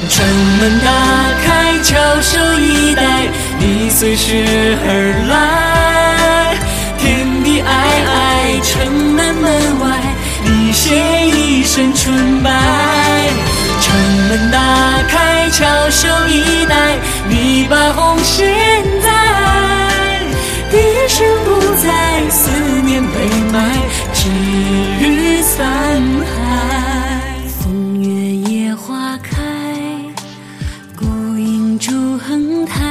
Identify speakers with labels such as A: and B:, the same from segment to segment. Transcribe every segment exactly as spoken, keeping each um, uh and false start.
A: 城门打开，翘首以待，你随时而来。天地皑皑，城南门外，你写一身纯白。城门打开，翘首以待，你把红线在。笛声不再，思念被埋，只余残骸。
B: 风月野花开，孤影逐横台。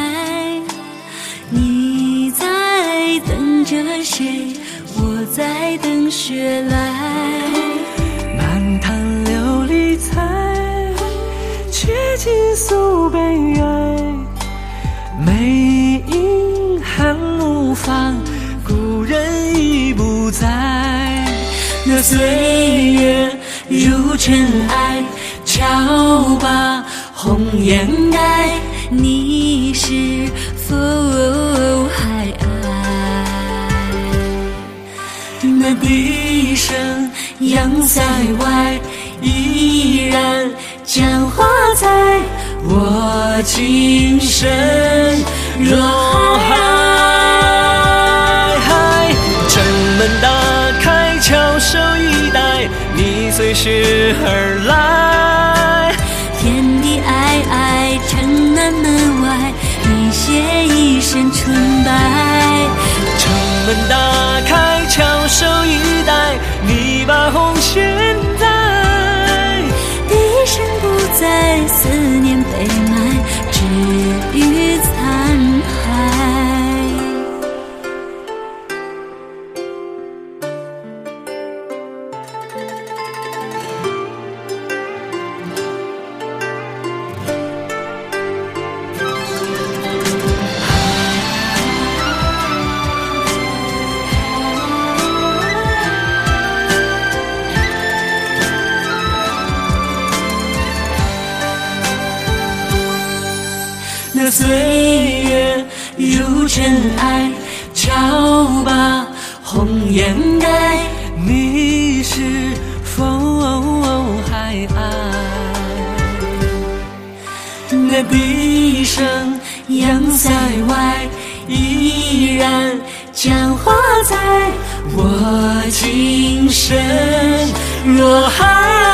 B: 你在等着谁？我在等雪来。
A: 漫谈琉璃彩，且尽诉悲哀。美影寒木芳，故人已不在。那岁月如尘埃，悄把红颜盖。
B: 你是否还爱？
A: 那笛声扬塞外，依然讲话在我今生若海。城门打开，翘首以待，你随时而来。
B: 天地皑皑，城南门外，你写一身纯白。
A: 城门打开，翘首以待，你把红线在。
B: 笛声不再，思念被埋，只余残骸。
A: 那岁月如尘埃，悄把红颜盖。你是否还爱？那笛声扬塞外，依然讲话在我今生若海。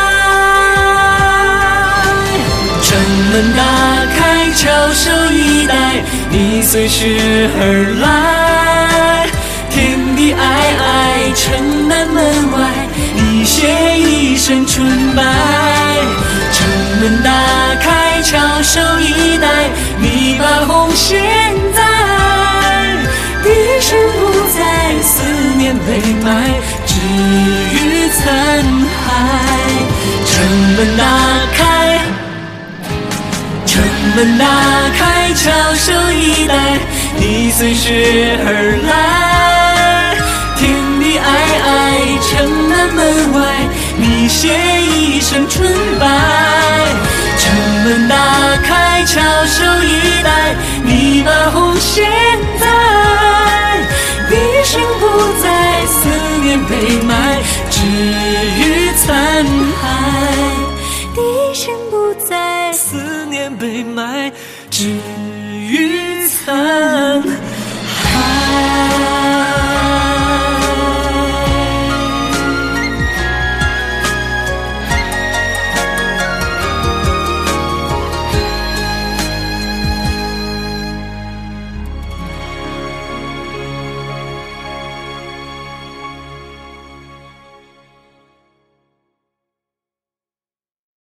A: 城门打开，翘首以待，你随时而来。天地皑皑，城南门外，你写一身纯白。城门打开，翘首以待，你把红线在。笛声不再，思念被埋，只余残骸。城门打开，城门打开，翘首以待，你随时而来。天地皑皑，城南门外，你写一身纯白。城门打开，翘首以待，你把红线在。笛声不再，思念被埋，只余残骸。
B: 笛声不再，
A: 思念被埋，只余残骸。